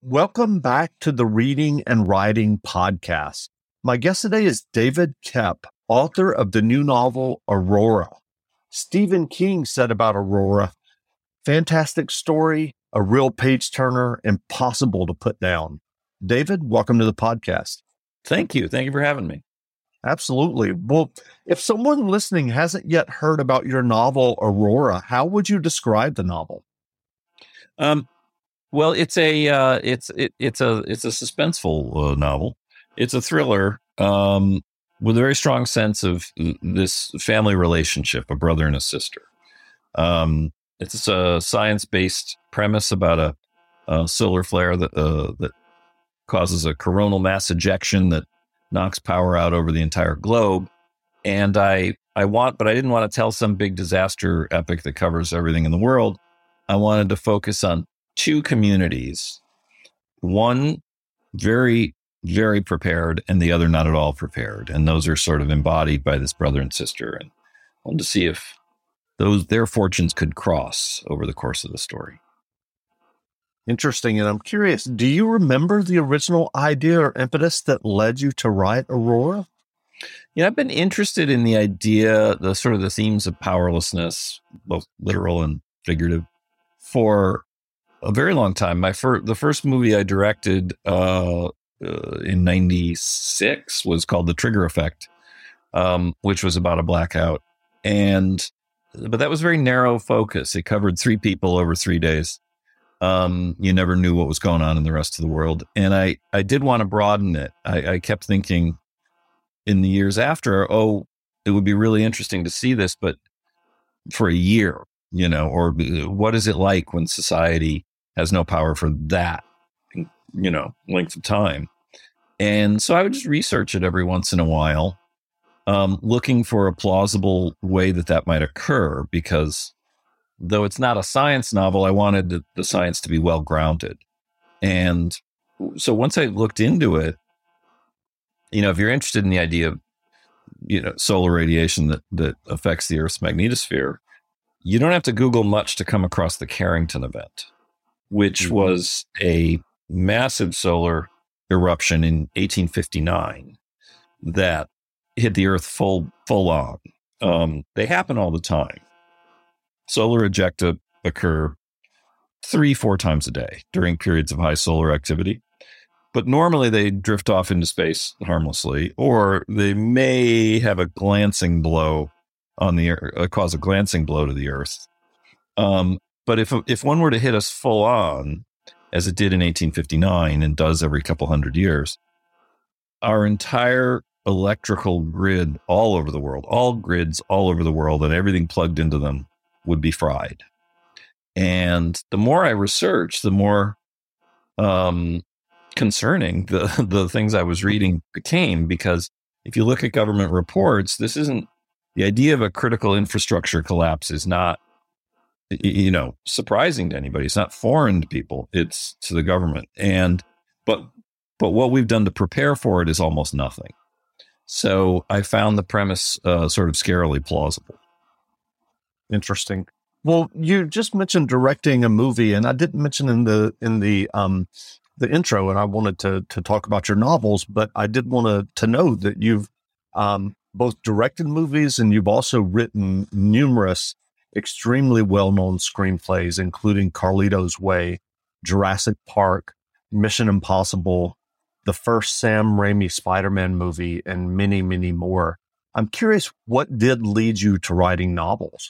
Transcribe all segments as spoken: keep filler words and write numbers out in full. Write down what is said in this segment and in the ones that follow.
Welcome back to the Reading and Writing Podcast. My guest today is David Koepp, author of the new novel, Aurora. Stephen King said about Aurora, fantastic story, a real page-turner, impossible to put down. David, welcome to the podcast. Thank you. Thank you for having me. Absolutely. Well, if someone listening hasn't yet heard about your novel, Aurora, how would you describe the novel? Um, well, it's a uh, it's it, it's a it's a suspenseful uh, novel. It's a thriller um, with a very strong sense of this family relationship, a brother and a sister. Um, it's a science-based premise about a, a solar flare that uh, that causes a coronal mass ejection that knocks power out over the entire globe. And I I want, but I didn't want to tell some big disaster epic that covers everything in the world. I wanted to focus on two communities, one very, very prepared and the other not at all prepared. And those are sort of embodied by this brother and sister. And I wanted to see if those their fortunes could cross over the course of the story. Interesting. And I'm curious, do you remember the original idea or impetus that led you to write Aurora? Yeah, I've been interested in the idea, the sort of the themes of powerlessness, both literal and figurative, for a very long time. My first, the first movie I directed uh, uh, in ninety-six was called The Trigger Effect, um, which was about a blackout. And, but that was very narrow focus. It covered three people over three days. Um, you never knew what was going on in the rest of the world. And I, I did want to broaden it. I, I kept thinking in the years after, oh, it would be really interesting to see this, but for a year, you know, or what is it like when society has no power for that, you know, length of time? And so I would just research it every once in a while, um, looking for a plausible way that that might occur, because though it's not a science novel, I wanted the, the science to be well grounded. And so once I looked into it, you know, if you're interested in the idea of, you know, solar radiation that, that affects the Earth's magnetosphere, you don't have to Google much to come across the Carrington event, which mm-hmm. was a massive solar eruption in eighteen fifty-nine that hit the Earth full, full on. Um, they happen all the time. Solar ejecta occur three, four times a day during periods of high solar activity. But normally they drift off into space harmlessly, or they may have a glancing blow on the uh, cause a glancing blow to the Earth. Um, but if if one were to hit us full on, as it did in eighteen fifty-nine and does every couple hundred years, our entire electrical grid all over the world, all grids all over the world, and everything plugged into them would be fried. And the more I researched, the more um, concerning the, the things I was reading became, because if you look at government reports, this isn't, the idea of a critical infrastructure collapse is not, you know, surprising to anybody. It's not foreign to people. It's to the government. And, but, but what we've done to prepare for it is almost nothing. So I found the premise uh, sort of scarily plausible. Interesting. Well, you just mentioned directing a movie, and I didn't mention in the in the um the intro, and I wanted to to talk about your novels, but I did want to to know that you've um both directed movies and you've also written numerous extremely well-known screenplays, including Carlito's Way, Jurassic Park, Mission Impossible, the first Sam Raimi Spider-Man movie, and many, many more. I'm curious, what did lead you to writing novels?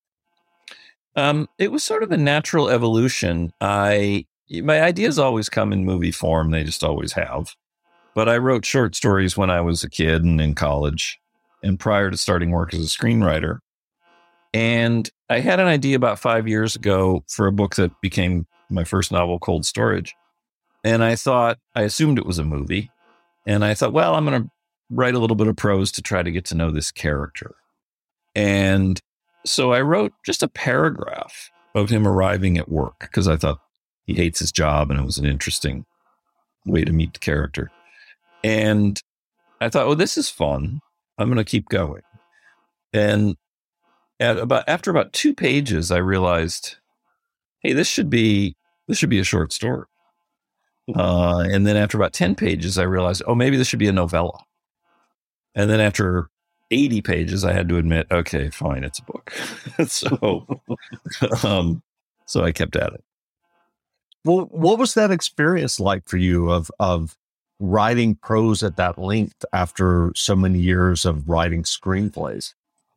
Um, it was sort of a natural evolution. I my ideas always come in movie form; they just always have. But I wrote short stories when I was a kid and in college, and prior to starting work as a screenwriter. And I had an idea about five years ago for a book that became my first novel, Cold Storage. And I thought, I assumed it was a movie, and I thought, well, I'm going to write a little bit of prose to try to get to know this character. And so I wrote just a paragraph of him arriving at work because I thought he hates his job and it was an interesting way to meet the character. And I thought, oh, this is fun. I'm going to keep going. And at about after about two pages, I realized, hey, this should be this should be a short story. Uh, and then after about ten pages, I realized, oh, maybe this should be a novella. And then after eighty pages, I had to admit, okay, fine, it's a book. so, um, so I kept at it. Well, what was that experience like for you of of writing prose at that length after so many years of writing screenplays?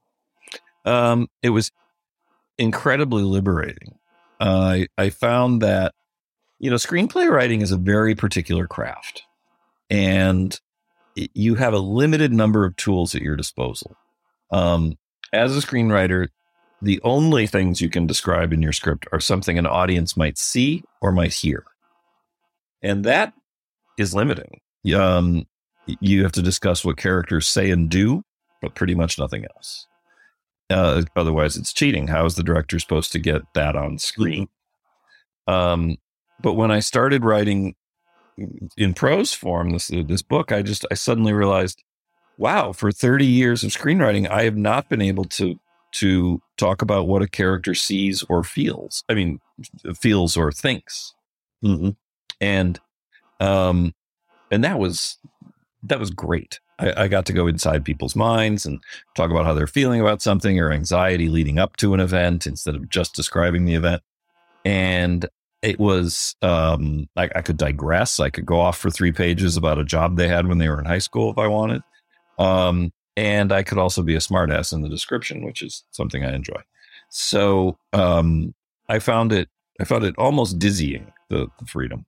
Um, it was incredibly liberating. Uh, I, I found that, you know, screenplay writing is a very particular craft, and it, you have a limited number of tools at your disposal. Um, as a screenwriter, the only things you can describe in your script are something an audience might see or might hear. And that is limiting. Um, you have to discuss what characters say and do, but pretty much nothing else. Uh, otherwise, it's cheating. How is the director supposed to get that on screen? Mm-hmm. Um, but when I started writing in prose form, this this book, I just I suddenly realized, wow, for thirty years of screenwriting, I have not been able to to talk about what a character sees or feels. I mean, feels or thinks, mm-hmm. and um, and that was that was great. I, I got to go inside people's minds and talk about how they're feeling about something or anxiety leading up to an event instead of just describing the event. And it was, um, I, I could digress. I could go off for three pages about a job they had when they were in high school if I wanted. Um, and I could also be a smartass in the description, which is something I enjoy. So um, I found it, I found it almost dizzying, the, the freedom.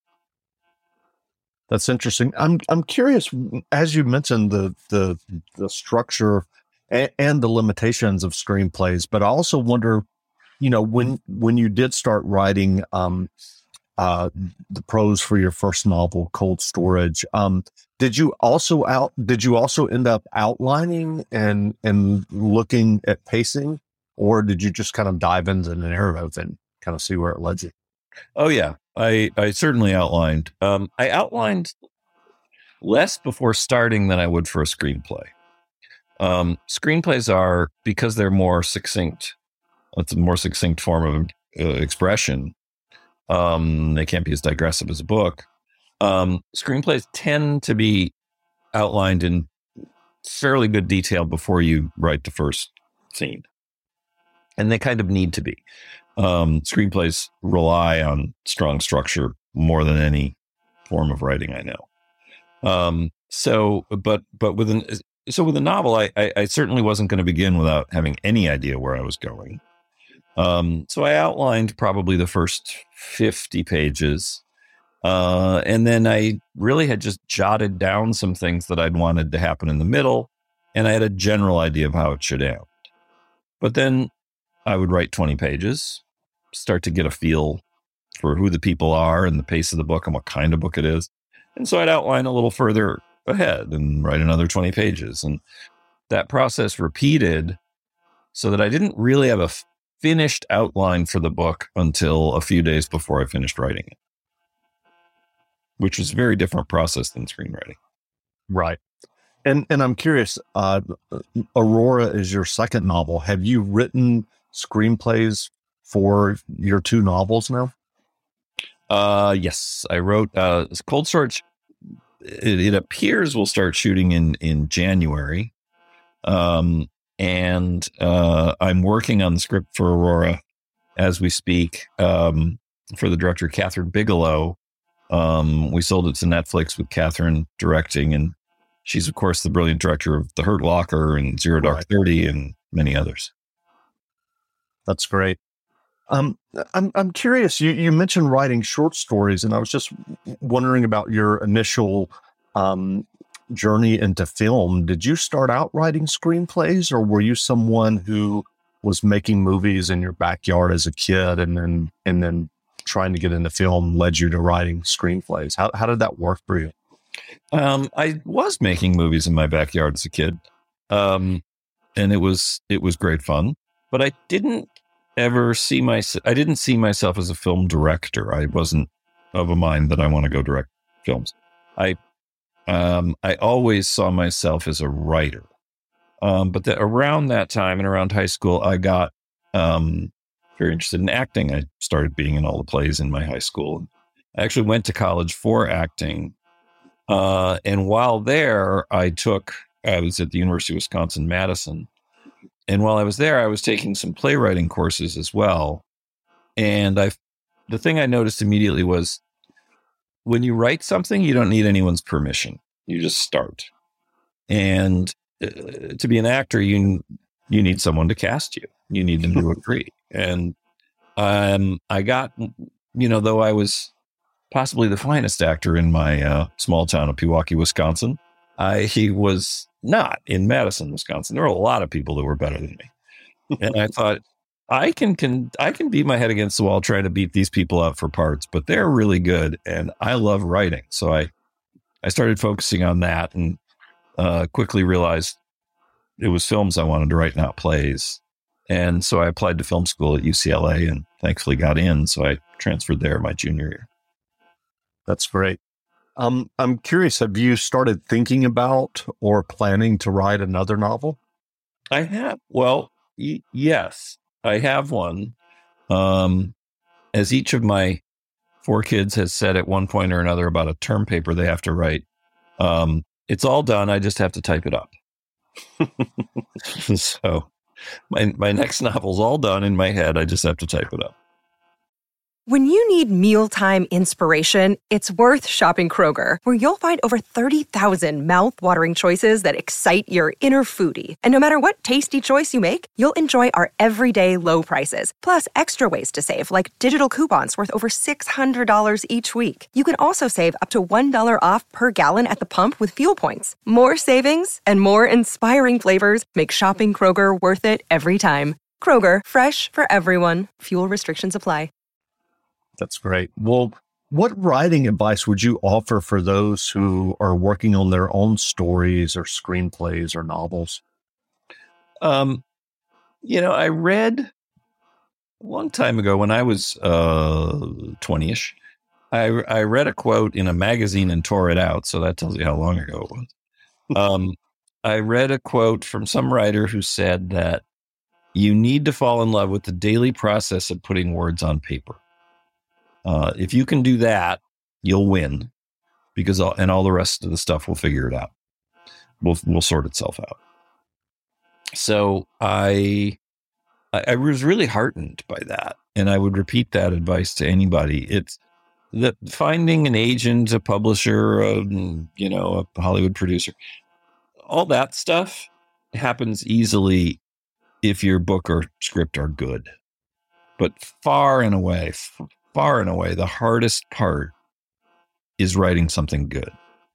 That's interesting. I'm I'm curious, as you mentioned, the the the structure and, and the limitations of screenplays, but I also wonder, you know, when when you did start writing um, uh, the prose for your first novel, Cold Storage, um, did you also out did you also end up outlining and and looking at pacing, or did you just kind of dive into the narrative and kind of see where it led you? Oh yeah, I I certainly outlined. Um, I outlined less before starting than I would for a screenplay. Um, screenplays are, because they're more succinct. It's a more succinct form of uh, expression. Um, they can't be as digressive as a book. Um, screenplays tend to be outlined in fairly good detail before you write the first scene, and they kind of need to be. Um, screenplays rely on strong structure more than any form of writing I know. Um, so, but, but with an, so with a novel, I, I, I certainly wasn't going to begin without having any idea where I was going. Um, so I outlined probably the first fifty pages. Uh, and then I really had just jotted down some things that I'd wanted to happen in the middle. And I had a general idea of how it should end. But then I would write twenty pages, start to get a feel for who the people are and the pace of the book and what kind of book it is. And so I'd outline a little further ahead and write another twenty pages. And that process repeated so that I didn't really have a finished outline for the book until a few days before I finished writing it, which was a very different process than screenwriting. Right. And and I'm curious, uh, Aurora is your second novel. Have you written screenplays for your two novels now? Uh, yes, I wrote uh, Cold Storage. It, it appears we'll start shooting in, in January. Um, and uh, I'm working on the script for Aurora as we speak, um, for the director, Catherine Bigelow. Um, we sold it to Netflix with Catherine directing, and she's, of course, the brilliant director of The Hurt Locker and Zero Dark right. Thirty and many others. That's great. Um, I'm I'm curious. You you mentioned writing short stories, and I was just wondering about your initial um, journey into film. Did you start out writing screenplays, or were you someone who was making movies in your backyard as a kid, and then and then trying to get into film led you to writing screenplays? How how did that work for you? Um, I was making movies in my backyard as a kid, um, and it was it was great fun. But I didn't ever see myself. I didn't see myself as a film director. I wasn't of a mind that I want to go direct films. I um, I always saw myself as a writer. Um, but the, around that time and around high school, I got um, very interested in acting. I started being in all the plays in my high school. I actually went to college for acting. Uh, and while there, I took, I was at the University of Wisconsin-Madison. And while I was there, I was taking some playwriting courses as well. And I, the thing I noticed immediately was when you write something, you don't need anyone's permission. You just start. And uh, to be an actor, you you need someone to cast you. You need them to agree. And um, I got, you know, though I was possibly the finest actor in my uh, small town of Pewaukee, Wisconsin, I he was not in Madison, Wisconsin. There were a lot of people that were better than me. And I thought, I can, can I can beat my head against the wall trying to beat these people up for parts, but they're really good. And I love writing. So I, I started focusing on that and uh, quickly realized it was films I wanted to write, not plays. And so I applied to film school at U C L A and thankfully got in. So I transferred there my junior year. That's great. Um, I'm curious, have you started thinking about or planning to write another novel? I have. Well, y- yes, I have one. Um, as each of my four kids has said at one point or another about a term paper they have to write, um, it's all done. I just have to type it up. So my, my next novel's all done in my head. I just have to type it up. When you need mealtime inspiration, it's worth shopping Kroger, where you'll find over thirty thousand mouth-watering choices that excite your inner foodie. And no matter what tasty choice you make, you'll enjoy our everyday low prices, plus extra ways to save, like digital coupons worth over six hundred dollars each week. You can also save up to one dollar off per gallon at the pump with fuel points. More savings and more inspiring flavors make shopping Kroger worth it every time. Kroger, fresh for everyone. Fuel restrictions apply. That's great. Well, what writing advice would you offer for those who are working on their own stories or screenplays or novels? Um, you know, I read a long time ago when I was uh, twenty-ish, I, I read a quote in a magazine and tore it out. So that tells you how long ago it was. Um, I read a quote from some writer who said that you need to fall in love with the daily process of putting words on paper. Uh, if you can do that, you'll win, because all, and all the rest of the stuff will figure it out. Will will sort itself out. So I, I I was really heartened by that, and I would repeat that advice to anybody. It's that finding an agent, a publisher, a, you know, a Hollywood producer, all that stuff happens easily if your book or script are good, but far and away. Far and away, the hardest part is writing something good.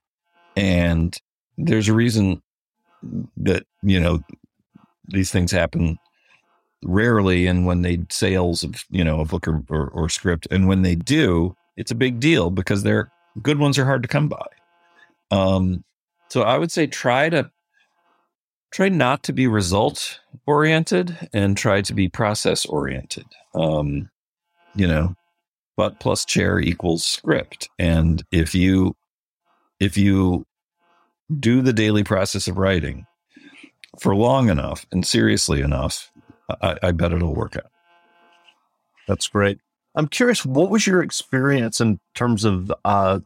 And there's a reason that, you know, these things happen rarely. And when they sales of, you know, a book or, or, or script, and when they do, it's a big deal because they're good ones are hard to come by. Um, so I would say try to try not to be result oriented and try to be process oriented. Um, you know, but plus chair equals script. And if you, if you do the daily process of writing for long enough and seriously enough, I, I bet it'll work out. That's great. I'm curious, what was your experience in terms of uh,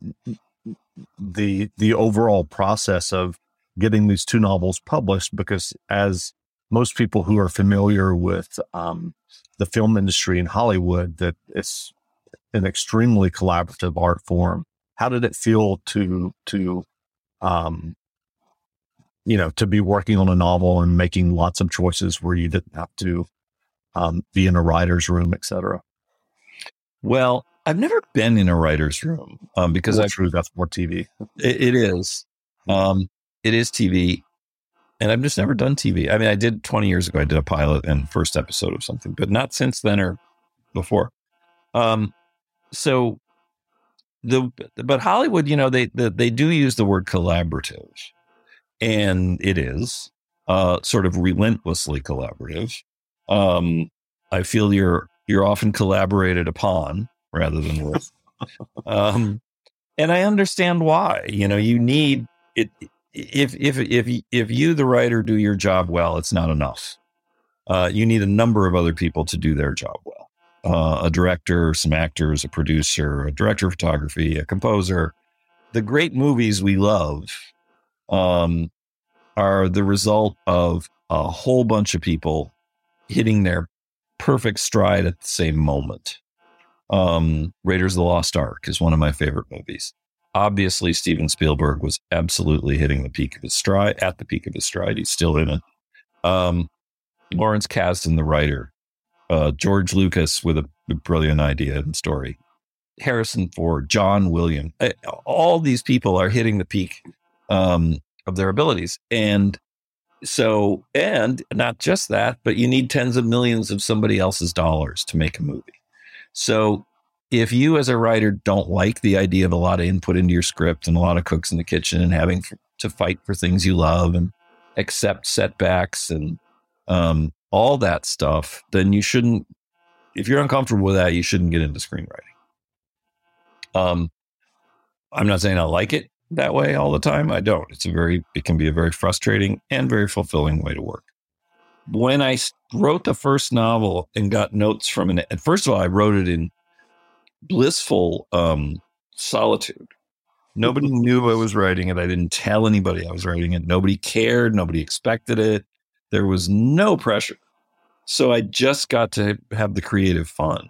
the, the overall process of getting these two novels published? Because as most people who are familiar with um, the film industry in Hollywood, that it's an extremely collaborative art form. How did it feel to, to, um, you know, to be working on a novel and making lots of choices where you didn't have to, um, be in a writer's room, et cetera? Well, I've never been in a writer's room, um, because well, I true. That's more T V. It, it is, um, it is T V, and I've just never done T V. I mean, I did twenty years ago, I did a pilot and first episode of something, but not since then or before. Um, So the, but Hollywood, you know, they, they, they do use the word collaborative, and it is, uh, sort of relentlessly collaborative. Um, I feel you're, you're often collaborated upon rather than with, um, and I understand why. You know, you need it. If, if, if, if you, the writer, do your job well, it's not enough. Uh, you need a number of other people to do their job well. uh, a director, some actors, a producer, a director of photography, a composer. The great movies we love um, are the result of a whole bunch of people hitting their perfect stride at the same moment. Um, Raiders of the Lost Ark is one of my favorite movies. Obviously, Steven Spielberg was absolutely hitting the peak of his stride, at the peak of his stride. He's still in it. Um, Lawrence Kasdan, the writer. Uh, George Lucas with a brilliant idea and story. Harrison Ford, John Williams. All these people are hitting the peak um, of their abilities. And so, and not just that, but you need tens of millions of somebody else's dollars to make a movie. So if you as a writer don't like the idea of a lot of input into your script and a lot of cooks in the kitchen and having f- to fight for things you love and accept setbacks and um, all that stuff, then you shouldn't, if you're uncomfortable with that, you shouldn't get into screenwriting. Um, I'm not saying I like it that way all the time. I don't. It's a very, it can be a very frustrating and very fulfilling way to work. When I wrote the first novel and got notes from it, and first of all, I wrote it in blissful um, solitude. Nobody knew I was writing it. I didn't tell anybody I was writing it. Nobody cared. Nobody expected it. There was no pressure. So I just got to have the creative fun.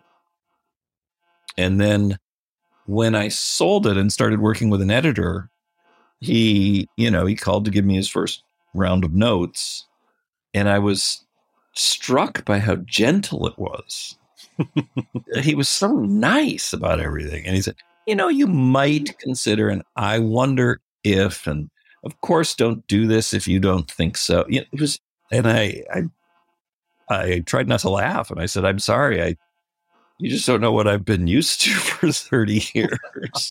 And then when I sold it and started working with an editor, he, you know, he called to give me his first round of notes. And I was struck by how gentle it was. He was so nice about everything. And he said, you know, you might consider, and I wonder if, and of course, don't do this if you don't think so. You know, it was, and I, I, I tried not to laugh. And I said, I'm sorry. I, you just don't know what I've been used to for thirty years.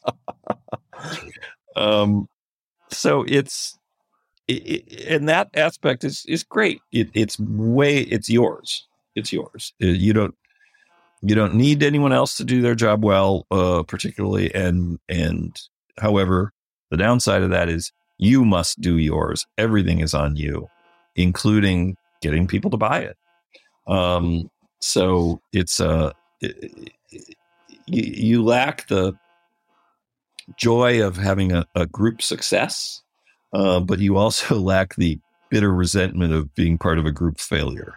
um, so it's, it, it, and that aspect is, is great. It, it's way, it's yours. It's yours. You don't, you don't need anyone else to do their job well, uh, particularly. And, and however, the downside of that is you must do yours. Everything is on you, including getting people to buy it. Um, so it's, uh, it, it, you, you lack the joy of having a, a group success. Uh, but you also lack the bitter resentment of being part of a group failure.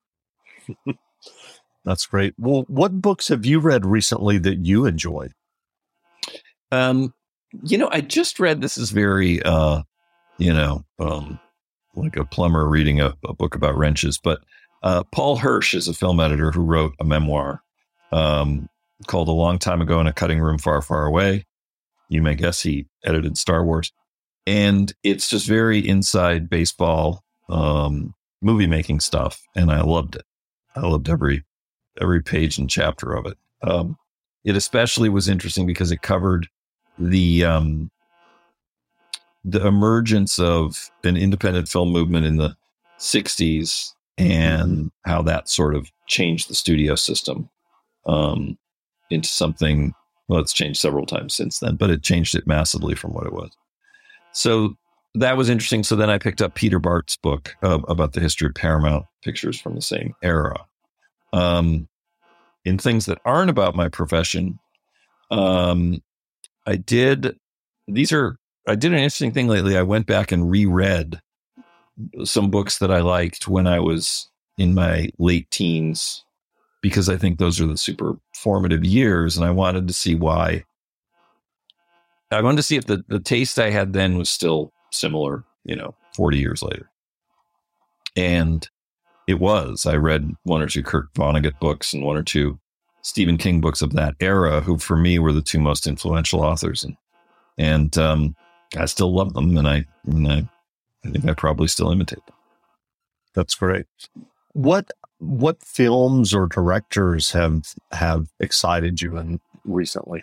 That's great. Well, what books have you read recently that you enjoyed? Um, you know, I just read, this is very, uh, you know, um, like a plumber reading a, a book about wrenches, but uh, Paul Hirsch is a film editor who wrote a memoir um, called A Long Time Ago in a Cutting Room Far, Far Away. You may guess he edited Star Wars. And it's just very inside baseball, um, movie making stuff. And I loved it. I loved every, every page and chapter of it. Um, it especially was interesting because it covered the, um, the emergence of an independent film movement in the sixties and how that sort of changed the studio system, um, into something, well, it's changed several times since then, but it changed it massively from what it was. So that was interesting. So then I picked up Peter Bart's book uh, about the history of Paramount Pictures from the same era. Um, in things that aren't about my profession, um, I did, these are, I did an interesting thing lately. I went back and reread some books that I liked when I was in my late teens, because I think those are the super formative years. And I wanted to see why. I wanted to see if the, the taste I had then was still similar, you know, forty years later. And it was. I read one or two Kurt Vonnegut books and one or two Stephen King books of that era, who for me were the two most influential authors. And, and um, I still love them. And I, and I, I think I probably still imitate them. That's great. What, what films or directors have, have excited you in recently?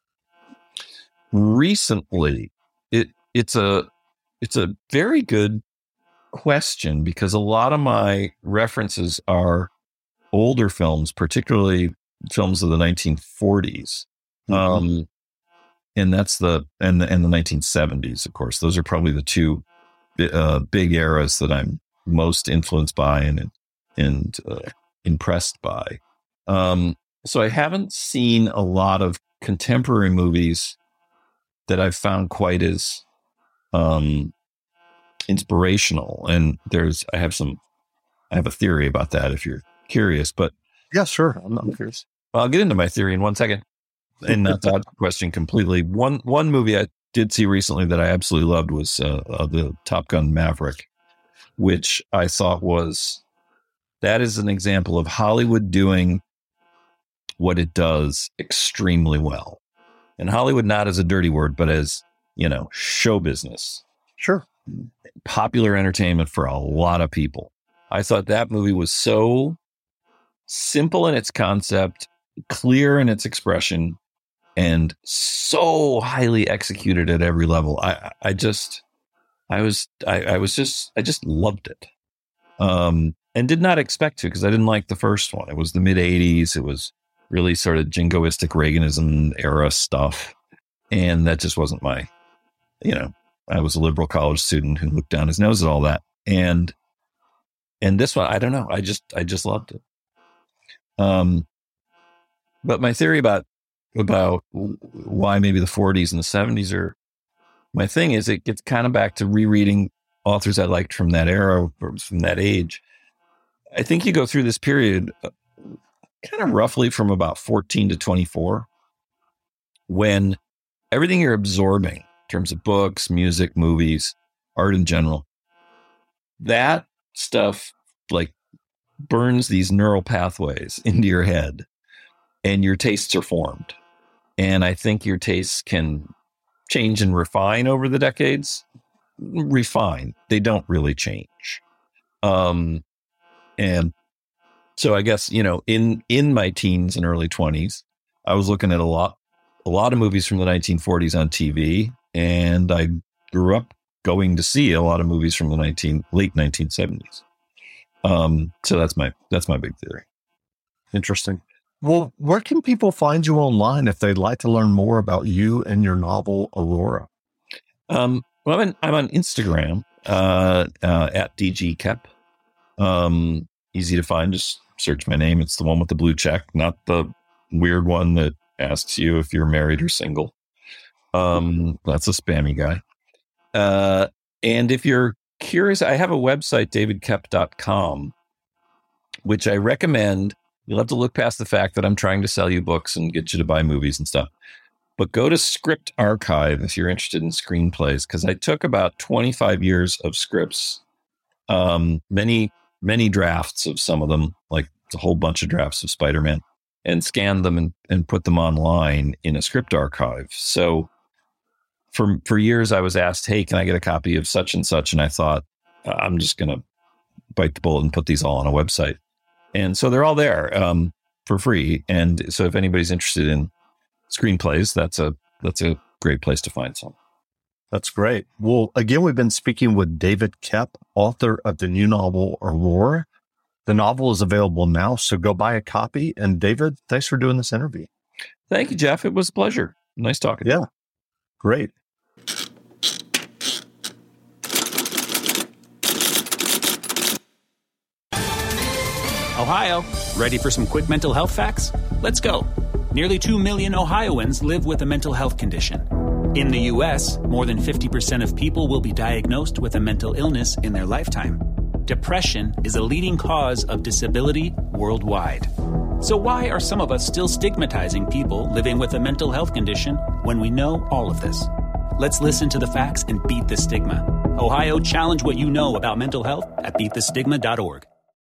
Recently, it it's a it's a very good question, because a lot of my references are older films, particularly films of the nineteen forties, mm-hmm. um, and that's the and the and the nineteen seventies. Of course, those are probably the two uh, big eras that I'm most influenced by and and uh, impressed by. Um, so I haven't seen a lot of contemporary movies that I've found quite as um, inspirational. And there's, I have some, I have a theory about that if you're curious, but yeah, sure. I'm not curious. I'll get into my theory in one second and not dodge the question completely. One, one movie I did see recently that I absolutely loved was uh, uh, the Top Gun Maverick, which I thought was, that is an example of Hollywood doing what it does extremely well. And Hollywood not as a dirty word, but as, you know, show business. Sure. Popular entertainment for a lot of people. I thought that movie was so simple in its concept, clear in its expression, and so highly executed at every level. I, I just, I was, I, I was just, I just loved it. Um, and did not expect to, because I didn't like the first one. It was the mid eighties. It was really sort of jingoistic Reaganism era stuff. And that just wasn't my, you know, I was a liberal college student who looked down his nose at all that. And, and this one, I don't know. I just, I just loved it. Um, but my theory about, about why maybe the forties and the seventies are my thing is it gets kind of back to rereading authors I liked from that era, from that age. I think you go through this period kind of roughly from about fourteen to twenty-four, when everything you're absorbing in terms of books, music, movies, art in general, that stuff like burns these neural pathways into your head and your tastes are formed. And I think your tastes can change and refine over the decades. Refine. They don't really change. Um, and so I guess, you know, in, in my teens and early twenties, I was looking at a lot, a lot of movies from the nineteen forties on T V. And I grew up going to see a lot of movies from the nineteen late nineteen seventies. Um, so that's my, that's my big theory. Interesting. Well, where can people find you online if they'd like to learn more about you and your novel, Aurora? Um, well, I'm, in, I'm on Instagram, uh, uh, at D G Kep. Um, easy to find. Just search my name. It's the one with the blue check, not the weird one that asks you if you're married or single. Um, that's a spammy guy. Uh, and if you're curious, I have a website, david kep dot com, which I recommend. You'll have to look past the fact that I'm trying to sell you books and get you to buy movies and stuff. But go to Script Archive if you're interested in screenplays, because I took about twenty-five years of scripts, um, many, many drafts of some of them, like a whole bunch of drafts of Spider-Man, and scanned them and, and put them online in a script archive. So for for years, I was asked, hey, can I get a copy of such and such? And I thought, I'm just going to bite the bullet and put these all on a website. And so they're all there um, for free. And so if anybody's interested in screenplays, that's a that's a great place to find some. That's great. Well, again, we've been speaking with David Kep, author of the new novel, Aurora. The novel is available now, so go buy a copy. And David, thanks for doing this interview. Thank you, Jeff. It was a pleasure. Nice talking to you. Yeah, great. Ohio, ready for some quick mental health facts? Let's go. Nearly two million Ohioans live with a mental health condition. In the U S, more than fifty percent of people will be diagnosed with a mental illness in their lifetime. Depression is a leading cause of disability worldwide. So why are some of us still stigmatizing people living with a mental health condition when we know all of this? Let's listen to the facts and beat the stigma. Ohio, challenge what you know about mental health at beat the stigma dot org.